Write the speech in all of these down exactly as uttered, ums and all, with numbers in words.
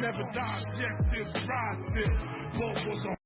never digest this, rise this. Both was on.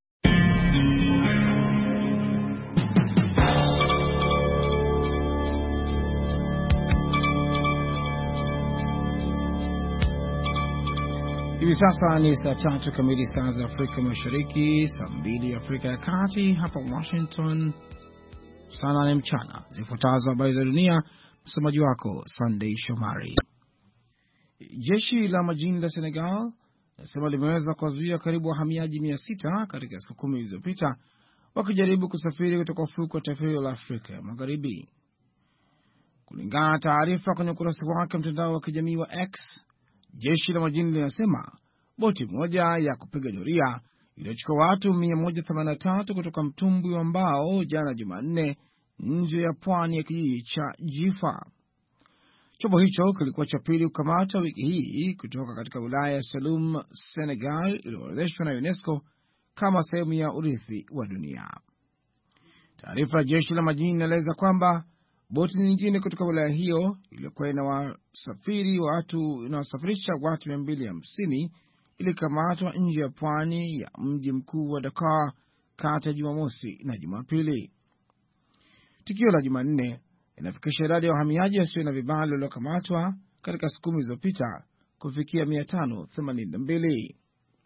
Hivi sasa ni saa tatu kamili saa za Afrika Mashariki, saa mbili Afrika ya Kati, hapa Washington saa nane mchana. Zifuatazo habari za dunia, msomaji wako Sunday Shomari. Jeshi la majini la Senegal nasema limeweza kuzuia karibu wahamiaji mia sita katika siku kumi zilizopita wakijaribu kusafiri kutoka ufukwe wa taifa hilo la Afrika ya Magharibi. Kulingana na taarifa kwenye ukurasa wake mtandao wa kijamii wa X, jeshi la majini linasema boti moja ya kupiga doria ilichukua watu mia moja themanini na tatu kutoka mtumbwi wa mbao jana Jumanne nje ya pwani ya kijiji cha Jifa. Chombo hicho kilikuwa cha pili kukamatwa wiki hii kutoka katika wilaya ya Saloum, Senegal, iliyoorodheshwa na UNESCO kama sehemu ya urithi wa dunia. Taarifa ya jeshi la majini inaeleza kwamba boti nyingine kutoka wilaya hiyo iliyokuwa inawasafiri watu inawasafirisha watu mia mbili hamsini ilikamatwa nje ya pwani ya mji mkuu wa Dakar kati ya Jumamosi na Jumapili. Tukio la Jumanne inafikisha idadi ya wahamiaji wasio na vibali waliokamatwa katika siku kumi zilizopita kufikia mia tano themanini na mbili.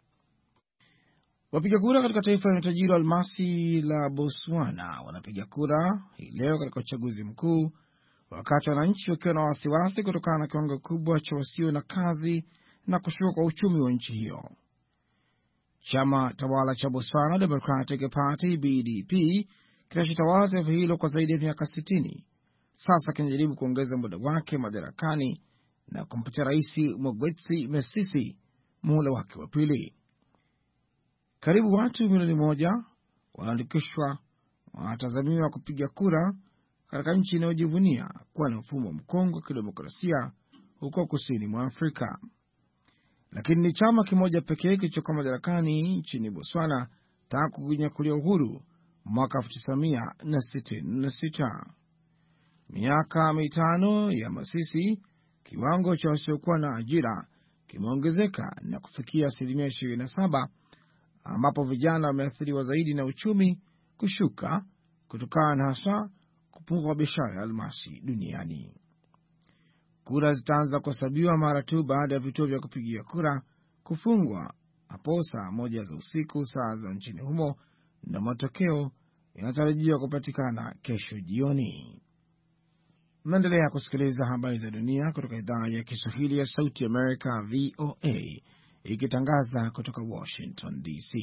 Wapiga kura katika taifa lenye utajiri wa almasi la Botswana wanapiga kura hii leo katika uchaguzi mkuu, wakati wananchi wakiwa na wasiwasi kutokana na kiwango kikubwa cha wasio na kazi na kushuka kwa uchumi wa nchi hiyo. Chama tawala cha Botswana Democratic Party B D P kinachotawala taifa hilo kwa zaidi ya miaka sitini sasa kinajaribu kuongeza muda wake madarakani na kumpatia Rais Mogwetsi Mesisi muhula wake wa pili. Karibu watu milioni moja wanaandikishwa wanatazamiwa kupiga kura katika nchi inayojivunia kuwa na mfumo mkongwe wa kidemokrasia huko kusini mwa Afrika. Lakini ni chama kimoja pekee kilichokuwa madarakani nchini Botswana tangu kujinyakulia uhuru mwaka elfu tisa mia sitini na sita. Miaka mitano ya Masisi, kiwango cha wasiokuwa na ajira kimeongezeka na kufikia asilimia ishirini na saba, ambapo vijana wameathiriwa zaidi na uchumi kushuka kutokana na hasa kupungua biashara ya almasi duniani. Kura zitaanza kuhesabiwa mara tu baada ya vituo vya kupigia kura kufungwa hapo saa moja za usiku saa za nchini humo, na matokeo yanatarajiwa kupatikana kesho jioni. Mnaendelea kusikiliza habari za dunia kutoka idhaa ya Kiswahili ya Sauti Amerika V O A ikitangaza kutoka Washington D C.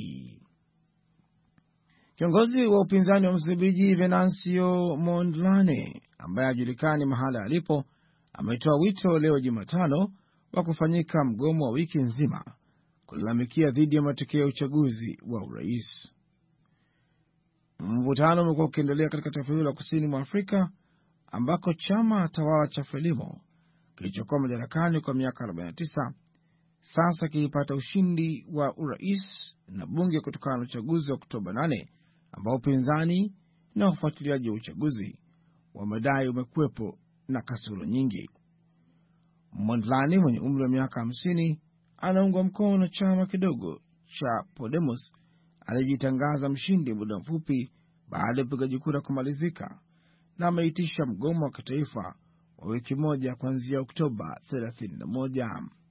Kiongozi wa upinzani wa Msumbiji Venancio Mondlane, ambaye hajulikani mahala alipo, ametoa wito leo Jumatano wa kufanyika mgomo wa wiki nzima kulalamikia dhidi ya matokeo ya uchaguzi wa urais. Mvutano umekuwa ukiendelea katika taifa hilo la kusini mwa Afrika ambako chama tawala cha Frelimo kilichokuwa madarakani kwa miaka arobaini na tisa sasa kilipata ushindi wa urais na bunge kutokana na uchaguzi wa Oktoba nane ambao upinzani na ufuatiliaji wa uchaguzi wamedai umekuwepo na kasoro nyingi. Mondlane mwenye umri wa miaka hamsini anaungwa mkono na chama kidogo cha Podemos alijitangaza mshindi muda mfupi baada ya upigaji kura kumalizika, na ameitisha mgomo wa kitaifa wa wiki moja kuanzia Oktoba thelathini na moja.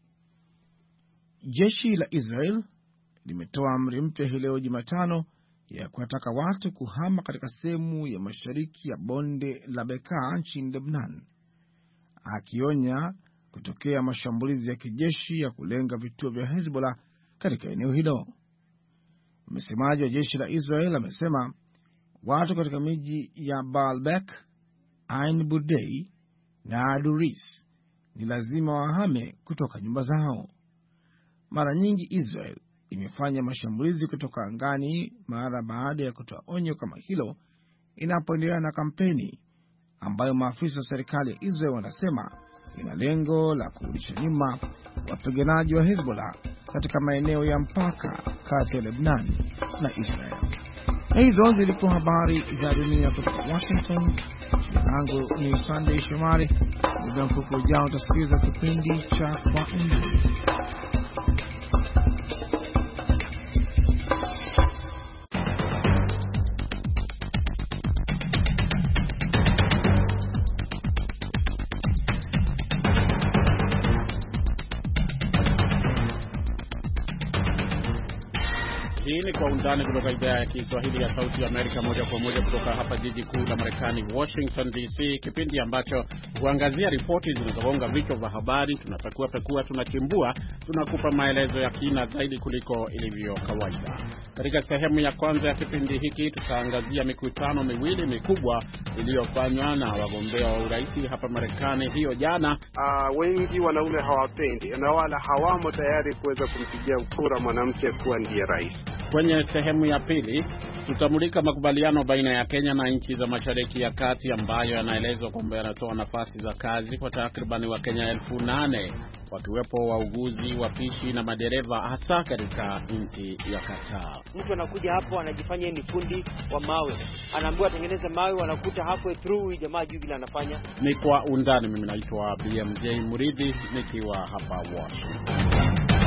Jeshi la Israel limetoa amri mpya hii leo Jumatano ya kuwataka watu kuhama katika sehemu ya mashariki ya bonde la Bekaa nchini Lebanon, akionya kutokea mashambulizi ya kijeshi ya kulenga vituo vya Hezbollah katika eneo hilo. Msemaji wa jeshi la Israel amesema watu katika miji ya Baalbek, Ain Budei na Aduris ni lazima wahame kutoka nyumba zao. Mara nyingi Israel imefanya mashambulizi kutoka angani mara baada ya kutoa onyo kama hilo, inapoendelea na kampeni ambayo maafisa wa serikali ya Israel wanasema ina lengo la kurudisha nyuma wapiganaji wa Hezbollah katika maeneo ya mpaka kati ya Lebanon na Israel. Na hizo zilikuwa habari za dunia kutoka Washington. Jina langu ni Sunday Shomari. Muda mfupi ujao utasikiliza kipindi cha Kwa Undani. Hii ni Kwa Undani kutoka idhaa ya Kiswahili ya Sauti ya Amerika, moja kwa moja kutoka hapa jiji kuu la Marekani, Washington D C, kipindi ambacho huangazia ripoti zinazogonga vichwa vya habari. Tunapekua pekua, tunachimbua, tunakupa maelezo ya kina zaidi kuliko ilivyo kawaida. Katika sehemu ya kwanza ya kipindi hiki tutaangazia mikutano miwili mikubwa iliyofanywa na wagombea wa urais hapa Marekani hiyo jana. Uh, wengi wanaume hawapendi na wala hawamo tayari kuweza kumpigia kura mwanamke kuwa ndiye rais. Kwenye sehemu ya pili tutamulika makubaliano baina ya Kenya na nchi za Mashariki ya Kati ambayo yanaelezwa kwamba yanatoa nafasi za kazi kwa takriban Wakenya elfu nane, wakiwepo wauguzi, wapishi na madereva, hasa katika nchi ya Qatar. Mtu anakuja hapo anajifanya ni fundi wa mawe, anaambiwa atengeneze mawe, wanakuta halfway through jamaa juu bila anafanya. Ni Kwa Undani. Mimi naitwa B M J Muridhi nikiwa hapa Washington.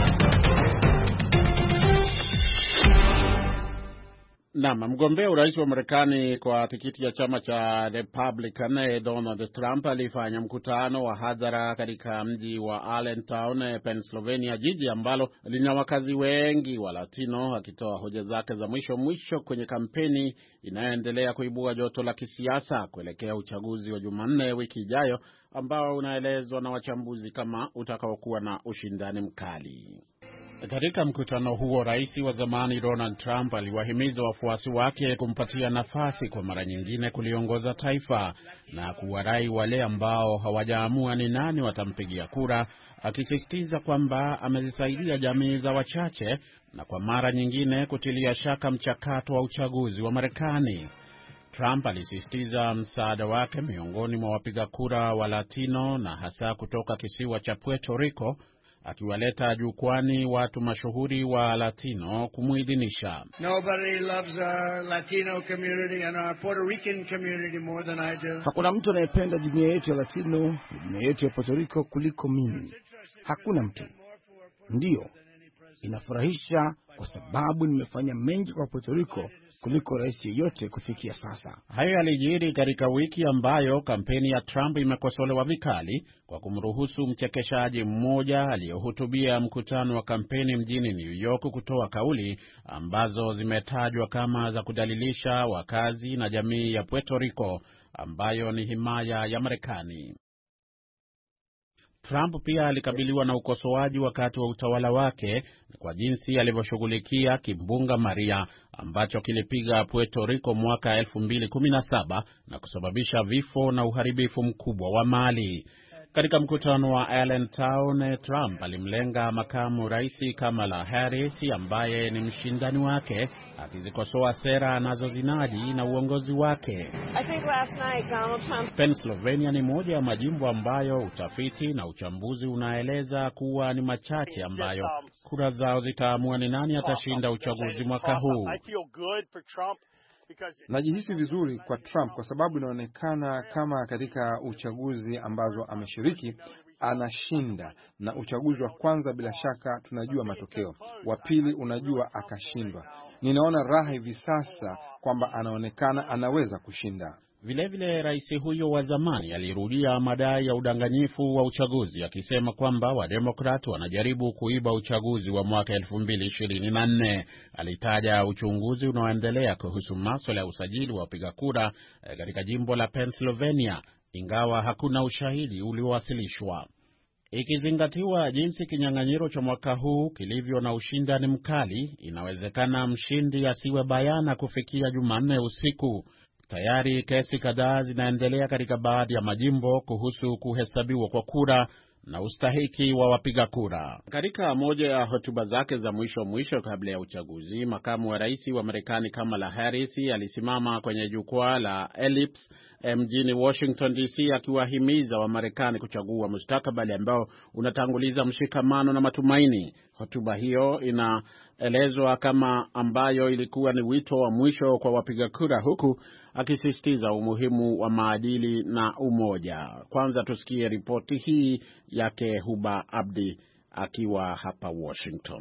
Naam, mgombea urais wa Marekani kwa tikiti ya chama cha Republican Donald Trump alifanya mkutano wa hadhara katika mji wa Allentown, Pennsylvania, jiji ambalo lina wakazi wengi wa Latino, akitoa hoja zake za mwisho mwisho kwenye kampeni inayoendelea kuibua joto la kisiasa kuelekea uchaguzi wa Jumanne wiki ijayo, ambao unaelezwa na wachambuzi kama utakaokuwa na ushindani mkali. Katika mkutano huo, rais wa zamani Donald Trump aliwahimiza wafuasi wake kumpatia nafasi kwa mara nyingine kuliongoza taifa na kuwarai wale ambao hawajaamua ni nani watampigia kura, akisisitiza kwamba amezisaidia jamii za wachache na kwa mara nyingine kutilia shaka mchakato wa uchaguzi wa Marekani. Trump alisisitiza msaada wake miongoni mwa wapiga kura wa Latino na hasa kutoka kisiwa cha Puerto Rico, akiwaleta jukwani watu mashuhuri wa Latino kumuidhinisha. Nobody loves our Latino community and our Puerto Rican community more than I do. Hakuna mtu anayependa jumuiya yetu ya Latino na jumuiya yetu ya Puerto Rico kuliko mimi. Hakuna mtu. Ndiyo, inafurahisha kwa sababu nimefanya mengi kwa Puerto Rico kuliko rais yeyote kufikia sasa. Hayo yalijiri katika wiki ambayo kampeni ya Trump imekosolewa vikali kwa kumruhusu mchekeshaji mmoja aliyehutubia mkutano wa kampeni mjini New York kutoa kauli ambazo zimetajwa kama za kudalilisha wakazi na jamii ya Puerto Rico ambayo ni himaya ya Marekani. Trump pia alikabiliwa na ukosoaji wakati wa utawala wake kwa jinsi alivyoshughulikia kimbunga Maria ambacho kilipiga Puerto Rico mwaka elfu mbili kumi na saba na kusababisha vifo na uharibifu mkubwa wa mali. Katika mkutano wa Allentown, Trump alimlenga makamu rais Kamala Harris ambaye ni mshindani wake, akizikosoa sera anazozinadi na uongozi wake. I think last night Donald Trump... Pennsylvania ni moja ya majimbo ambayo utafiti na uchambuzi unaeleza kuwa ni machache ambayo kura zao zitaamua ni nani atashinda uchaguzi mwaka huu. Najihisi vizuri kwa Trump kwa sababu inaonekana kama katika uchaguzi ambazo ameshiriki anashinda, na uchaguzi wa kwanza bila shaka tunajua matokeo, wa pili unajua akashindwa. Ninaona raha hivi sasa kwamba anaonekana anaweza kushinda. Vilevile rais huyo wa zamani alirudia madai ya udanganyifu wa uchaguzi, akisema kwamba Wademokrat wanajaribu kuiba uchaguzi wa mwaka elfu mbili ishirini na nne. Alitaja uchunguzi unaoendelea kuhusu masuala ya usajili wa wapiga kura katika jimbo la Pennsylvania, ingawa hakuna ushahidi uliowasilishwa. Ikizingatiwa jinsi kinyang'anyiro cha mwaka huu kilivyo na ushindani mkali, inawezekana mshindi asiwe bayana kufikia Jumanne usiku. Tayari kesi kadhaa zinaendelea katika baadhi ya majimbo kuhusu kuhesabiwa kwa kura na ustahiki wa wapiga kura. Katika moja ya hotuba zake za mwisho mwisho kabla ya uchaguzi, makamu wa rais wa Marekani Kamala Harris alisimama kwenye jukwaa la Ellipse mjini Washington D C akiwahimiza wa Marekani kuchagua mustakabali ambao unatanguliza mshikamano na matumaini. Hotuba hiyo inaelezwa kama ambayo ilikuwa ni wito wa mwisho kwa wapiga kura, huku akisisitiza umuhimu wa maadili na umoja. Kwanza tusikie ripoti hii yake Huba Abdi akiwa hapa Washington.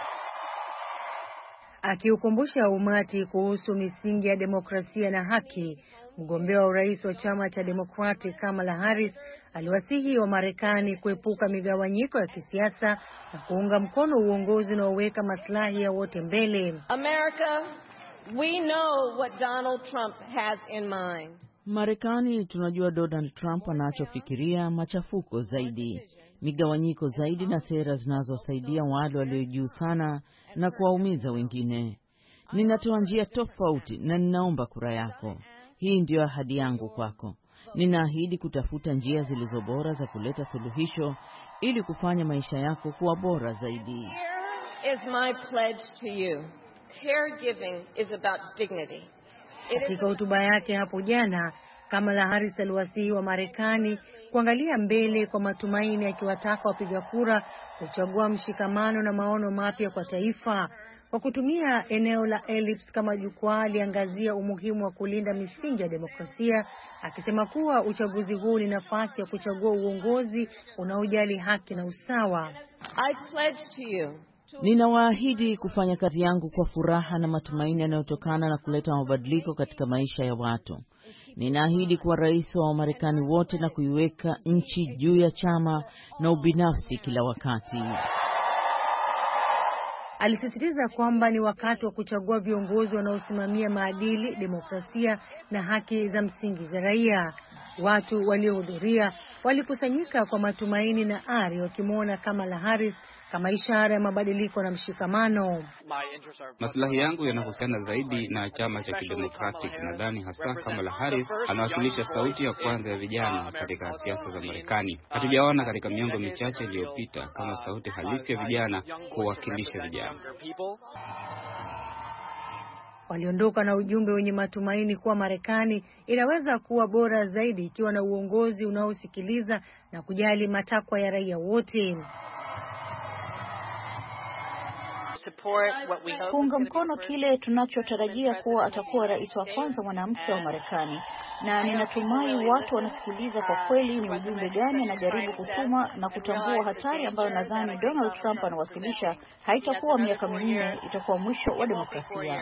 Akiukumbusha umati kuhusu misingi ya demokrasia na haki, mgombea wa urais wa chama cha Democratic Kamala Harris aliwasihi wa Marekani kuepuka migawanyiko ya kisiasa na kuunga mkono uongozi unaoweka maslahi ya wote mbele. America, we know what Donald Trump has in mind. Marekani, tunajua Donald Trump anachofikiria: machafuko zaidi, migawanyiko zaidi, na sera zinazowasaidia wale walio juu sana na kuwaumiza wengine. Ninatoa njia tofauti na ninaomba kura yako. Hii ndiyo ahadi yangu kwako. Ninaahidi kutafuta njia zilizo bora za kuleta suluhisho ili kufanya maisha yako kuwa bora zaidi. Here is my pledge to you. Caregiving is about dignity. Katika hotuba yake hapo jana, Kamala Harris aliwasihi wa Marekani kuangalia mbele kwa matumaini, akiwataka wapiga kura kuchagua mshikamano na maono mapya kwa taifa. Kwa kutumia eneo la Ellipse kama jukwaa, aliangazia umuhimu wa kulinda misingi ya demokrasia, akisema kuwa uchaguzi huu ni nafasi ya kuchagua uongozi unaojali haki na usawa. I pledge to you. Ninawaahidi kufanya kazi yangu kwa furaha na matumaini yanayotokana na kuleta mabadiliko katika maisha ya watu. Ninaahidi kuwa rais wa Wamarekani wote na kuiweka nchi juu ya chama na ubinafsi kila wakati. Alisisitiza kwamba ni wakati wa kuchagua viongozi wanaosimamia maadili, demokrasia na haki za msingi za raia. Watu waliohudhuria walikusanyika kwa matumaini na ari, wakimwona Kamala Harris kama ishara ya mabadiliko na mshikamano. Maslahi yangu yanahusiana zaidi na chama cha Kidemokratic. Nadhani hasa Kamala Harris anawakilisha sauti ya kwanza ya vijana katika siasa za Marekani. Hatujaona katika miongo michache iliyopita kama sauti halisi ya vijana kuwakilisha vijana. Waliondoka na ujumbe wenye matumaini kuwa Marekani inaweza kuwa bora zaidi ikiwa na uongozi unaosikiliza na kujali matakwa ya raia wote. Kuunga mkono kile tunachotarajia kuwa atakuwa rais wa kwanza mwanamke wa Marekani, na ninatumai watu wanasikiliza kwa kweli ni ujumbe gani anajaribu kutuma na kutambua hatari ambayo nadhani Donald Trump anawasilisha. Haitakuwa miaka minne, itakuwa mwisho wa demokrasia.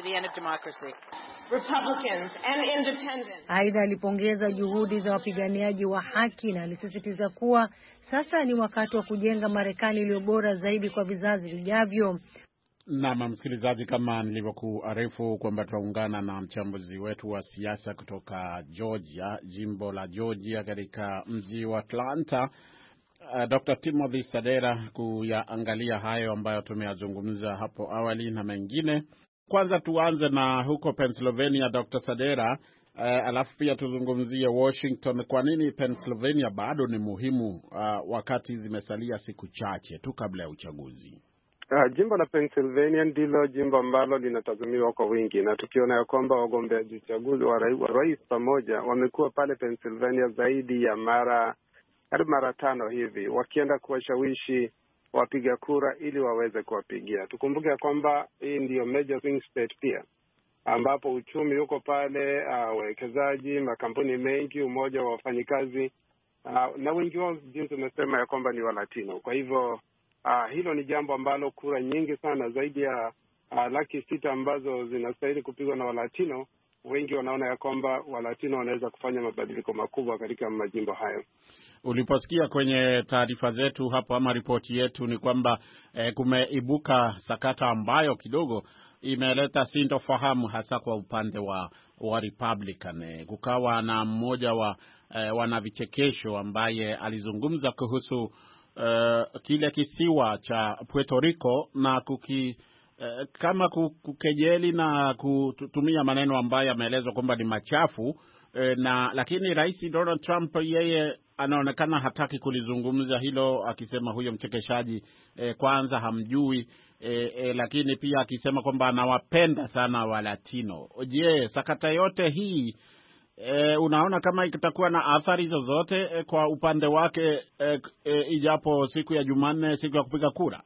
Aidha, alipongeza juhudi za wapiganiaji wa haki na alisisitiza kuwa sasa ni wakati wa kujenga Marekani iliyo bora zaidi kwa vizazi vijavyo. Naam, msikilizaji, kama nilivyokuarifu kwamba tutaungana na mchambuzi wetu wa siasa kutoka Georgia, jimbo la Georgia katika mji wa Atlanta, uh, Doctor Timothy Sadera, kuyaangalia hayo ambayo tumeyazungumza hapo awali na mengine. Kwanza tuanze na huko Pennsylvania, Doctor Sadera, uh, alafu pia tuzungumzie Washington. Kwa nini Pennsylvania bado ni muhimu uh, wakati zimesalia siku chache tu kabla ya uchaguzi? Uh, jimbo la Pennsylvania ndilo jimbo ambalo linatazamiwa kwa wingi, na tukiona ya kwamba wagombeaji uchaguzi wa rais, wa rais pamoja wamekuwa pale Pennsylvania zaidi ya mara karibu mara tano hivi, wakienda kuwashawishi wapiga kura ili waweze kuwapigia. Tukumbuke ya kwamba hii ndiyo major swing state pia, ambapo uchumi uko pale, wawekezaji, uh, makampuni mengi, umoja wa wafanyikazi, uh, na wengi wao jinsi umesema ya kwamba ni Walatino. Kwa hivyo Uh, hilo ni jambo ambalo kura nyingi sana zaidi ya uh, laki sita ambazo zinastahili kupigwa na Walatino, wengi wanaona ya kwamba Walatino wanaweza kufanya mabadiliko makubwa katika majimbo hayo. Uliposikia kwenye taarifa zetu hapo ama ripoti yetu ni kwamba eh, kumeibuka sakata ambayo kidogo imeleta sintofahamu hasa kwa upande wa, wa Republican. Eh, kukawa na mmoja wa eh, wanavichekesho ambaye alizungumza kuhusu Uh, kile kisiwa cha Puerto Rico na kuki, uh, kama kukejeli na kutumia maneno ambayo yameelezwa kwamba ni machafu, uh, na lakini Rais Donald Trump yeye anaonekana hataki kulizungumza hilo, akisema huyo mchekeshaji uh, kwanza hamjui, uh, uh, lakini pia akisema kwamba anawapenda sana Walatino. Je, sakata yote hii E, unaona kama itakuwa na athari zozote e, kwa upande wake e, e, ijapo siku ya Jumanne, siku ya kupiga kura?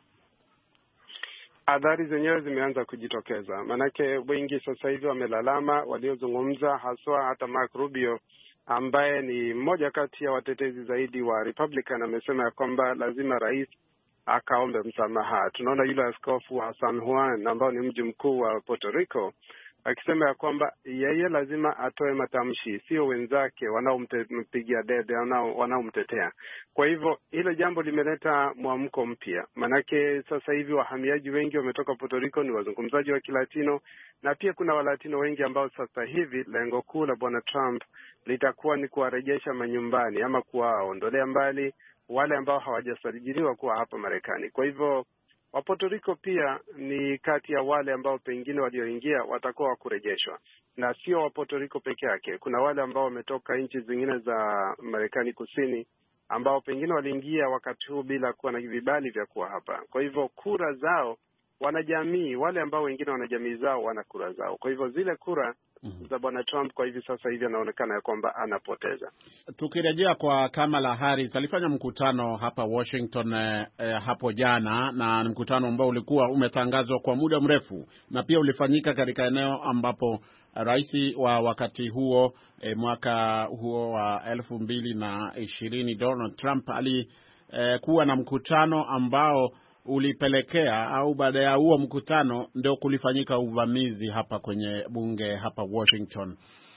Athari zenyewe zimeanza kujitokeza, manake wengi sasa hivi wamelalama, waliozungumza haswa hata Mark Rubio ambaye ni mmoja kati ya watetezi zaidi wa Republican, amesema ya kwamba lazima rais akaombe msamaha. Tunaona yule askofu wa San Juan ambao ni mji mkuu wa Puerto Rico akisema ya kwamba yeye lazima atoe matamshi, sio wenzake wanaompigia debe, wanaomtetea. Kwa hivyo hilo jambo limeleta mwamko mpya, manake sasa hivi wahamiaji wengi wametoka Puerto Rico ni wazungumzaji wa Kilatino, na pia kuna Walatino wengi ambao sasa hivi lengo kuu la Bwana Trump litakuwa ni kuwarejesha manyumbani ama kuwaondolea mbali wale ambao hawajasajiliwa kuwa hapa Marekani. Kwa hivyo wa Puerto Rico pia ni kati ya wale ambao pengine walioingia watakuwa wakurejeshwa, na sio wa Puerto Rico peke yake. Kuna wale ambao wametoka nchi zingine za Marekani Kusini ambao pengine waliingia wakati huu bila kuwa na vibali vya kuwa hapa. Kwa hivyo kura zao wanajamii, wale ambao wengine wanajamii zao wana kura zao. Kwa hivyo zile kura mm-hmm. za Bwana Trump kwa hivi sasa hivi anaonekana ya kwamba anapoteza. Tukirejea kwa Kamala Harris, alifanya mkutano hapa Washington eh, hapo jana, na mkutano ambao ulikuwa umetangazwa kwa muda mrefu, na pia ulifanyika katika eneo ambapo rais wa wakati huo eh, mwaka huo wa elfu mbili na ishirini Donald Trump alikuwa eh, na mkutano ambao ulipelekea au baada ya huo mkutano ndio kulifanyika uvamizi hapa kwenye bunge hapa Washington.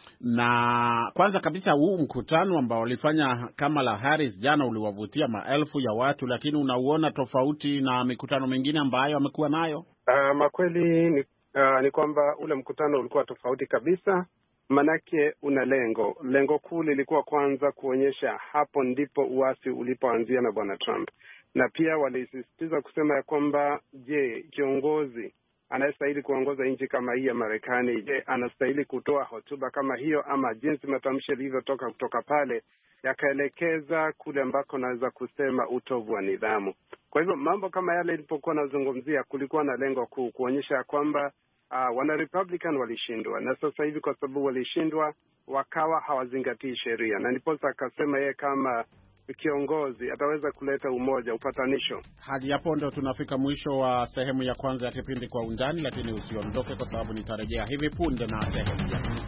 Na kwanza kabisa huu mkutano ambao ulifanya Kamala Harris jana uliwavutia maelfu ya watu, lakini unauona tofauti na mikutano mingine ambayo amekuwa nayo? Uh, makweli ni, uh, ni kwamba ule mkutano ulikuwa tofauti kabisa, manake una lengo. Lengo kuu lilikuwa kwanza kuonyesha hapo ndipo uasi ulipoanzia na Bwana Trump. Na pia walisisitiza kusema ya kwamba je, kiongozi anayestahili kuongoza nchi kama hii ya Marekani, je, anastahili kutoa hotuba kama hiyo, ama jinsi matamshi yalivyotoka kutoka pale yakaelekeza kule ambako naweza kusema utovu wa nidhamu. Kwa hivyo mambo kama yale ilipokuwa nazungumzia, kulikuwa na lengo kuu kuonyesha kwamba uh, wana Republican walishindwa, na sasa hivi kwa sababu walishindwa wakawa hawazingatii sheria, na ndiposa akasema yeye kama kiongozi ataweza kuleta umoja, upatanisho. Hadi hapo ndo tunafika mwisho wa sehemu ya kwanza ya kipindi Kwa Undani, lakini usiondoke kwa sababu nitarejea hivi punde na sehemu ya pili.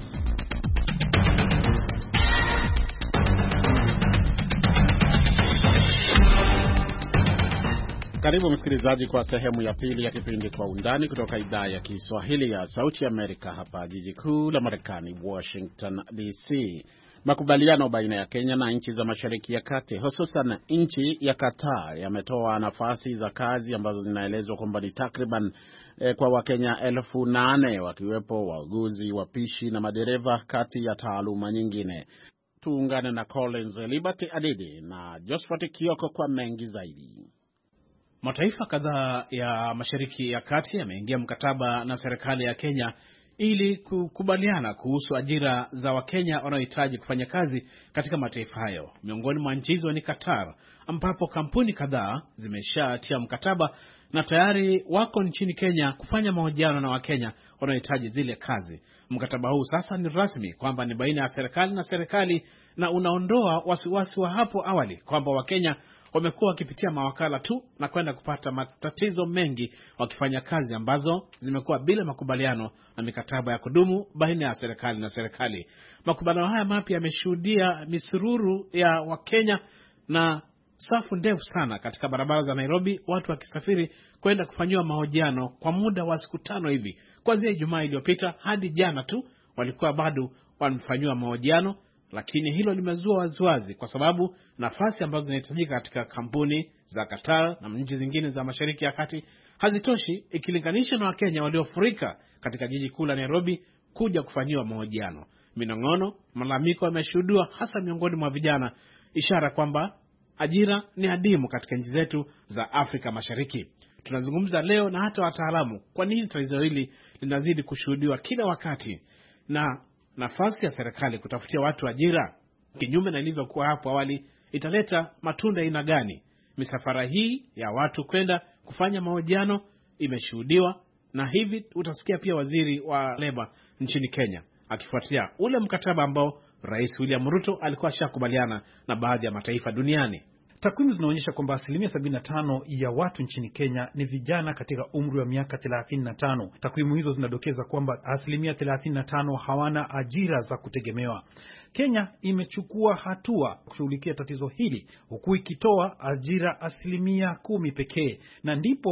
Karibu msikilizaji kwa sehemu ya pili ya kipindi Kwa Undani kutoka idhaa ya Kiswahili ya Sauti Amerika hapa jiji kuu la Marekani, Washington D C. Makubaliano baina ya Kenya na nchi za Mashariki ya Kati, hususan nchi ya Qatar, yametoa nafasi za kazi ambazo zinaelezwa kwamba ni takriban eh, kwa Wakenya elfu nane wakiwepo wauguzi, wapishi na madereva, kati ya taaluma nyingine. Tuungane na Collins Liberty Adidi na Josephat Kioko kwa mengi zaidi. Mataifa kadhaa ya Mashariki ya Kati yameingia mkataba na serikali ya Kenya ili kukubaliana kuhusu ajira za Wakenya wanaohitaji kufanya kazi katika mataifa hayo. Miongoni mwa nchi hizo ni Qatar, ambapo kampuni kadhaa zimeshatia mkataba na tayari wako nchini Kenya kufanya mahojiano na Wakenya wanaohitaji zile kazi. Mkataba huu sasa ni rasmi kwamba ni baina ya serikali na serikali, na unaondoa wasiwasi wa hapo awali kwamba Wakenya wamekuwa wakipitia mawakala tu na kwenda kupata matatizo mengi wakifanya kazi ambazo zimekuwa bila makubaliano na mikataba ya kudumu baina ya serikali na serikali. Makubaliano haya mapya yameshuhudia misururu ya Wakenya na safu ndefu sana katika barabara za Nairobi, watu wakisafiri kwenda kufanyiwa mahojiano kwa muda wa siku tano hivi. Kuanzia Ijumaa iliyopita hadi jana tu walikuwa bado wanafanywa mahojiano. Lakini hilo limezua waziwazi kwa sababu nafasi ambazo zinahitajika katika kampuni za Qatar na nchi zingine za Mashariki ya Kati hazitoshi ikilinganisha na Wakenya waliofurika katika jiji kuu la Nairobi kuja kufanyiwa mahojiano. Minong'ono, malalamiko yameshuhudiwa hasa miongoni mwa vijana, ishara kwamba ajira ni adimu katika nchi zetu za Afrika Mashariki. Tunazungumza leo na hata wataalamu kwa nini tatizo hili linazidi kushuhudiwa kila wakati, na nafasi ya serikali kutafutia watu ajira kinyume na ilivyokuwa hapo awali italeta matunda aina gani? Misafara hii ya watu kwenda kufanya mahojiano imeshuhudiwa, na hivi utasikia pia waziri wa leba nchini Kenya akifuatilia ule mkataba ambao Rais William Ruto alikuwa ashakubaliana na baadhi ya mataifa duniani. Takwimu zinaonyesha kwamba asilimia sabini na tano ya watu nchini Kenya ni vijana katika umri wa miaka thelathini na tano. Takwimu hizo zinadokeza kwamba asilimia thelathini na tano hawana ajira za kutegemewa. Kenya imechukua hatua kushughulikia tatizo hili huku ikitoa ajira asilimia kumi pekee, na ndipo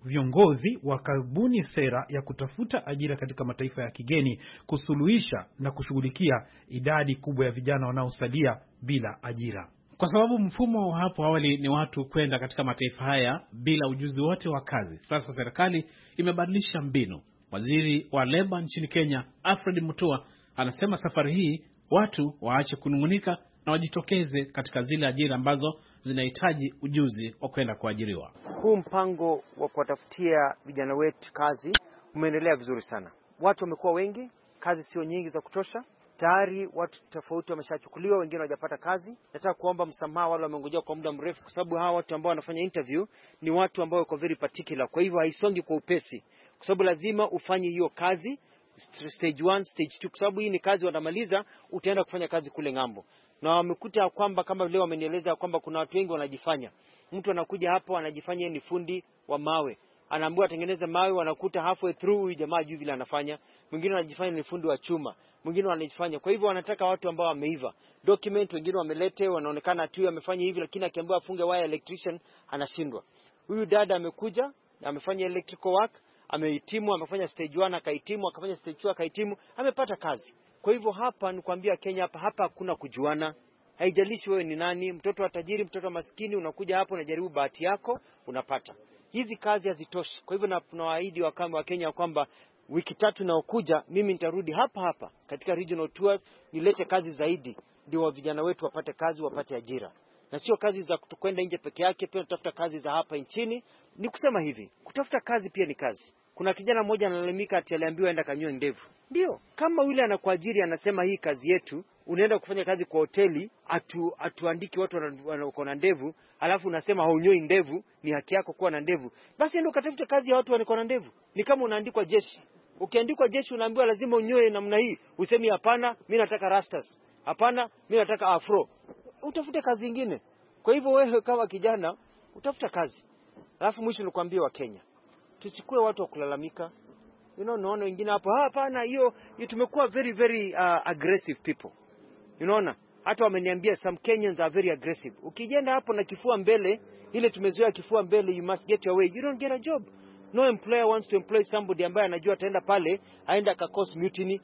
viongozi wakabuni sera ya kutafuta ajira katika mataifa ya kigeni kusuluhisha na kushughulikia idadi kubwa ya vijana wanaosalia bila ajira. Kwa sababu mfumo hapo awali ni watu kwenda katika mataifa haya bila ujuzi wote wa kazi. Sasa serikali imebadilisha mbinu. Waziri wa leba nchini Kenya, Alfred Mutua, anasema safari hii watu waache kunungunika na wajitokeze katika zile ajira ambazo zinahitaji ujuzi wa kwenda kuajiriwa. Huu mpango wa kuwatafutia vijana wetu kazi umeendelea vizuri sana. Watu wamekuwa wengi, kazi sio nyingi za kutosha. Tayari watu tofauti wameshachukuliwa, wengine hawajapata kazi. Nataka kuomba msamaha wale wamengojea kwa muda mrefu, kwa sababu hawa watu ambao wanafanya interview ni watu ambao wako very particular. Kwa hivyo haisongi kwa upesi, kwa sababu lazima ufanye hiyo kazi stage one, stage two, kwa sababu hii ni kazi wanamaliza, utaenda kufanya kazi kule ngambo. Na wamekuta kwamba kama vile wamenieleza kwamba kuna watu wengi wanajifanya. Mtu anakuja hapo anajifanya ni fundi wa mawe. Anaambiwa atengeneze mawe, wanakuta halfway through huyu jamaa juu vile anafanya. Mwingine anajifanya ni fundi wa chuma, mwingine anajifanya. Kwa hivyo wanataka watu ambao wameiva. Document wengine wamelete, wanaonekana tu amefanya hivi, lakini akiambiwa afunge wire electrician anashindwa. Huyu dada amekuja, amefanya electrical work, amehitimu, amefanya stage one akahitimu, akafanya stage two akahitimu, amepata kazi. Kwa hivyo hapa nikwambia Kenya hapa hapa hakuna kujuana. Haijalishi wewe ni nani, mtoto wa tajiri, mtoto wa maskini, unakuja hapo unajaribu bahati yako, unapata. Hizi kazi hazitoshi. Kwa hivyo tunawaahidi wakamba wa Kenya kwamba wiki tatu naokuja mimi nitarudi hapa hapa katika regional tours nilete kazi zaidi, ndio wa vijana wetu wapate kazi, wapate ajira. Na sio kazi za kwenda nje peke yake, pia tutafuta kazi za hapa nchini. Ni kusema hivi, kutafuta kazi pia ni kazi. Kuna kijana mmoja analalamika ati aliambiwa aenda kanyoe ndevu. Ndio, kama yule anakuajiri anasema hii kazi yetu, unaenda kufanya kazi kwa hoteli, atu atuandiki watu wako na ndevu, alafu unasema haunyoi ndevu, ni haki yako kuwa na ndevu. Basi ndio ukatafuta kazi ya watu wako na ndevu. Ni kama unaandikwa jeshi. Ukiandikwa jeshi unaambiwa lazima unyoe namna hii. Usemi hapana, mimi nataka rastas. Hapana, mimi nataka afro. Utafute kazi nyingine. Kwa hivyo wewe kama kijana utafuta kazi. Alafu mwisho nikwambie wa Kenya, tusikue watu wa kulalamika. You know, naona wengine hapo hapana, hiyo tumekuwa very very uh, aggressive people. You know, hata wameniambia some Kenyans are very aggressive. Ukijenda hapo na kifua mbele, ile tumezoea kifua mbele, you must get your way. You don't get a job. No employer wants to employ somebody ambaye anajua ataenda pale, aenda ka cause mutiny.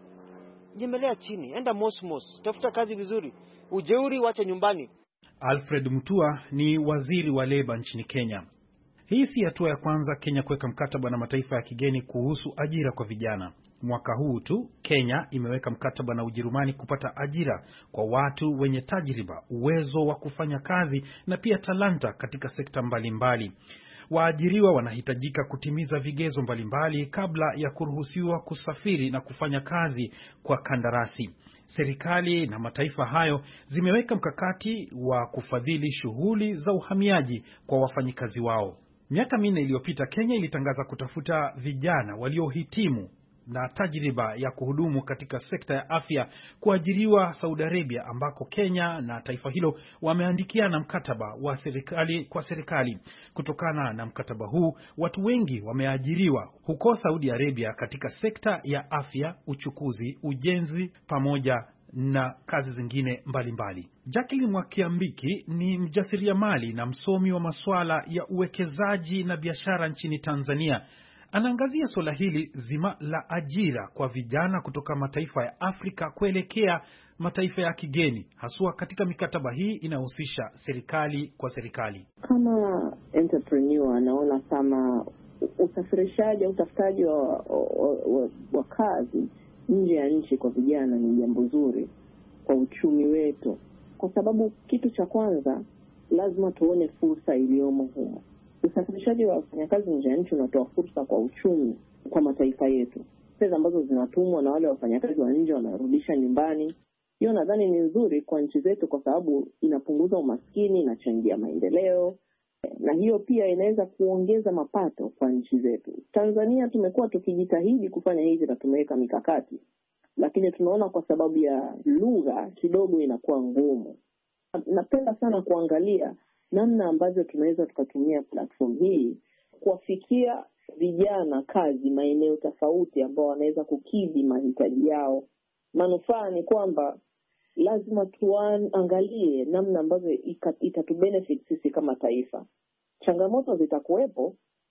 Jemelea chini, enda mosmos, tafuta kazi vizuri. Ujeuri wacha nyumbani. Alfred Mutua ni waziri wa leba nchini Kenya. Hii si hatua ya kwanza Kenya kuweka mkataba na mataifa ya kigeni kuhusu ajira kwa vijana. Mwaka huu tu Kenya imeweka mkataba na Ujerumani kupata ajira kwa watu wenye tajriba, uwezo wa kufanya kazi na pia talanta katika sekta mbalimbali. Waajiriwa wanahitajika kutimiza vigezo mbalimbali kabla ya kuruhusiwa kusafiri na kufanya kazi kwa kandarasi. Serikali na mataifa hayo zimeweka mkakati wa kufadhili shughuli za uhamiaji kwa wafanyikazi wao. Miaka minne iliyopita Kenya ilitangaza kutafuta vijana waliohitimu na tajriba ya kuhudumu katika sekta ya afya kuajiriwa Saudi Arabia, ambako Kenya na taifa hilo wameandikiana mkataba wa serikali kwa serikali. Kutokana na mkataba huu, watu wengi wameajiriwa huko Saudi Arabia katika sekta ya afya, uchukuzi, ujenzi pamoja na kazi zingine mbalimbali. Jacqueline Mwakiambiki ni mjasiriamali na msomi wa masuala ya uwekezaji na biashara nchini Tanzania. Anaangazia suala hili zima la ajira kwa vijana kutoka mataifa ya Afrika kuelekea mataifa ya kigeni, haswa katika mikataba hii inahusisha serikali kwa serikali. Kama entrepreneur anaona kama usafirishaji au utafutaji wa, wa, wa, wa kazi nje ya nchi kwa vijana ni jambo zuri kwa uchumi wetu, kwa sababu kitu cha kwanza lazima tuone fursa iliyomo humo. Usafirishaji wa wafanyakazi nje ya nchi unatoa fursa kwa uchumi kwa mataifa yetu. Fedha ambazo zinatumwa na wale wafanyakazi wa nje wanarudisha nyumbani. Hiyo nadhani ni nzuri kwa nchi zetu, kwa sababu inapunguza umaskini, inachangia maendeleo, na hiyo pia inaweza kuongeza mapato kwa nchi zetu. Tanzania tumekuwa tukijitahidi kufanya hivi na tumeweka mikakati, lakini tunaona kwa sababu ya lugha kidogo inakuwa ngumu. Napenda sana kuangalia namna ambavyo tunaweza tukatumia platform hii kuwafikia vijana kazi maeneo tofauti ambao wanaweza kukidhi mahitaji yao. Manufaa ni kwamba lazima tuangalie namna ambavyo itatubenefit sisi kama taifa. Changamoto zitakuwepo,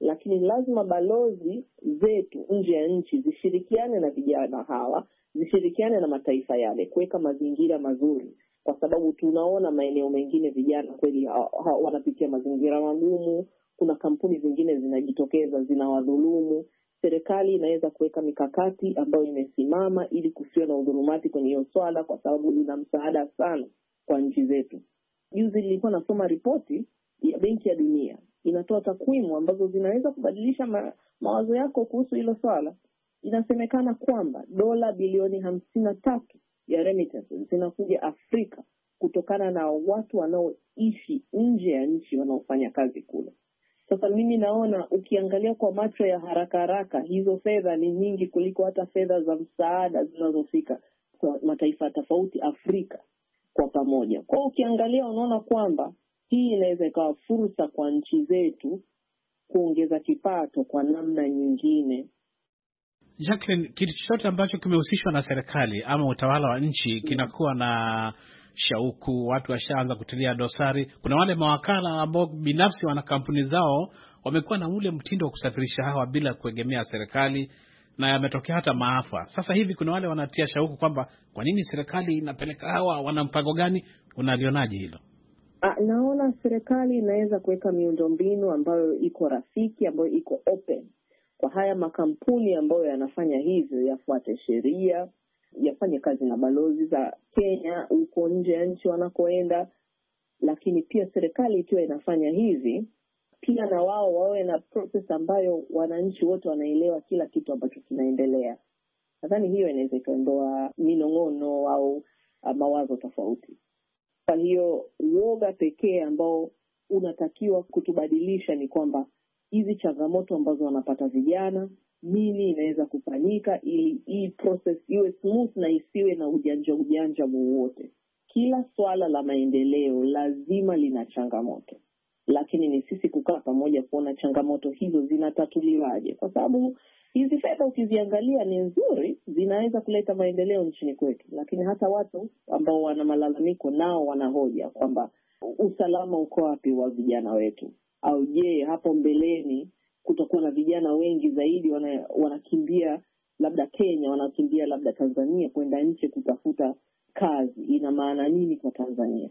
lakini lazima balozi zetu nje ya nchi zishirikiane na vijana hawa, zishirikiane na mataifa yale kuweka mazingira mazuri, kwa sababu tunaona maeneo mengine vijana kweli ha, ha, wanapitia mazingira magumu. Kuna kampuni zingine zinajitokeza zinawadhulumu. Serikali inaweza kuweka mikakati ambayo imesimama ili kusiwe na udhulumati kwenye hiyo swala, kwa sababu ina msaada sana kwa nchi zetu. Juzi nilikuwa nasoma ripoti ya Benki ya Dunia, inatoa takwimu ambazo zinaweza kubadilisha ma, mawazo yako kuhusu hilo swala. Inasemekana kwamba dola bilioni hamsini na tatu ya remittances zinakuja Afrika kutokana na watu wanaoishi nje ya nchi wanaofanya kazi kule. Sasa mimi naona ukiangalia kwa macho ya haraka haraka, hizo fedha ni nyingi kuliko hata fedha za msaada zinazofika kwa mataifa tofauti Afrika kwa pamoja. Kwa ukiangalia unaona kwamba hii inaweza ikawa fursa kwa nchi zetu kuongeza kipato kwa namna nyingine. Jacqueline, kitu chochote ambacho kimehusishwa na serikali ama utawala wa nchi kinakuwa na shauku, watu washaanza kutilia dosari. Kuna wale mawakala ambao binafsi wana kampuni zao wamekuwa na ule mtindo wa kusafirisha hawa bila kuegemea serikali, na yametokea hata maafa. Sasa hivi kuna wale wanatia shauku kwamba kwa nini serikali inapeleka hawa, wana mpango gani? Unalionaje hilo? A, naona serikali inaweza kuweka miundombinu ambayo iko rafiki, ambayo iko open kwa haya makampuni ambayo yanafanya hivyo, yafuate sheria, yafanye kazi na balozi za Kenya huko nje ya nchi wanakoenda. Lakini pia serikali ikiwa inafanya hivi, pia na wao wawe na process ambayo wananchi wote wanaelewa kila kitu ambacho kinaendelea. Nadhani hiyo inaweza ikaondoa minong'ono au uh, mawazo tofauti. Kwa hiyo uoga pekee ambao unatakiwa kutubadilisha ni kwamba hizi changamoto ambazo wanapata vijana, nini inaweza kufanyika ili hii process iwe smooth na isiwe na ujanja ujanja wowote. Kila swala la maendeleo lazima lina changamoto, lakini ni sisi kukaa pamoja kuona changamoto hizo zinatatuliwaje, kwa sababu hizi fedha ukiziangalia ni nzuri, zinaweza kuleta maendeleo nchini kwetu, lakini hata watu ambao wana malalamiko nao wanahoja kwamba usalama uko wapi wa vijana wetu, au je hapo mbeleni kutakuwa na vijana wengi zaidi wana, wanakimbia labda Kenya, wanakimbia labda Tanzania kwenda nje kutafuta kazi, ina maana nini kwa Tanzania?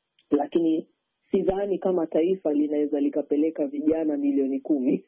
Lakini sidhani kama taifa linaweza likapeleka vijana milioni kumi.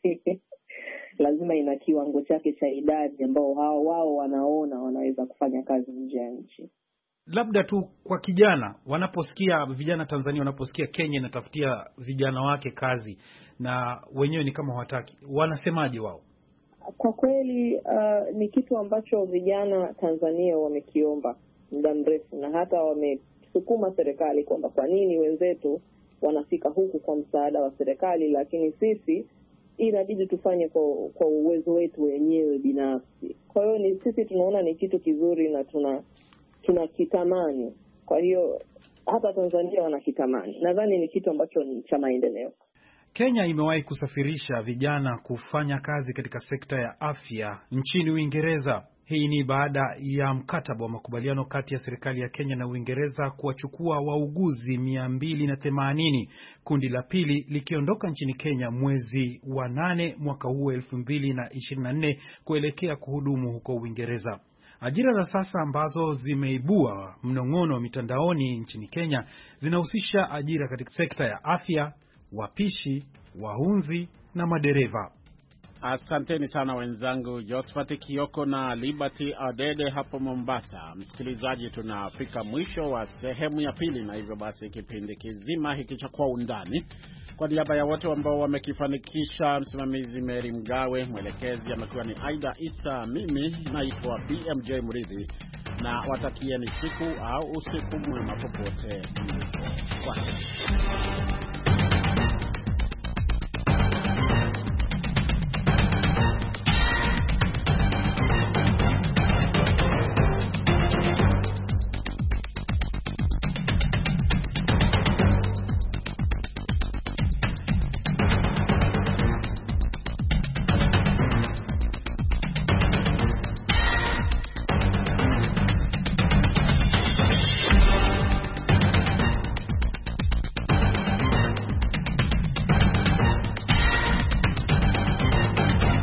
Lazima ina kiwango chake cha idadi ambao hao wao wanaona wanaweza kufanya kazi nje ya nchi. Labda tu kwa kijana, wanaposikia vijana Tanzania, wanaposikia Kenya inatafutia vijana wake kazi na wenyewe ni kama hawataki, wanasemaje wao? Kwa kweli uh, ni kitu ambacho vijana Tanzania wamekiomba muda mrefu, na hata wamesukuma serikali kwamba kwa nini wenzetu wanafika huku kwa msaada wa serikali, lakini sisi inabidi tufanye kwa, kwa uwezo wetu wenyewe binafsi. Kwa hiyo ni sisi tunaona ni kitu kizuri na tuna tunakitamani. Kwa hiyo hata Tanzania wanakitamani. Nadhani ni kitu ambacho ni cha maendeleo. Kenya imewahi kusafirisha vijana kufanya kazi katika sekta ya afya nchini Uingereza. Hii ni baada ya mkataba wa makubaliano kati ya serikali ya Kenya na Uingereza kuwachukua wauguzi mia mbili na themanini, kundi la pili likiondoka nchini Kenya mwezi wa nane mwaka huu elfu mbili na ishirini na nne kuelekea kuhudumu huko Uingereza. Ajira za sasa ambazo zimeibua mnong'ono wa mitandaoni nchini Kenya zinahusisha ajira katika sekta ya afya, wapishi, wahunzi na madereva. Asanteni sana wenzangu Josephat Kioko na Liberty Adede hapo Mombasa. Msikilizaji, tunafika mwisho wa sehemu ya pili, na hivyo basi kipindi kizima hiki cha Kwa Undani, kwa niaba ya wote ambao wamekifanikisha, msimamizi Mary Mgawe, mwelekezi amekuwa ni Aida Isa, mimi naitwa B M J Mridhi, na watakieni siku au usiku mwema popote mlipo. Kwa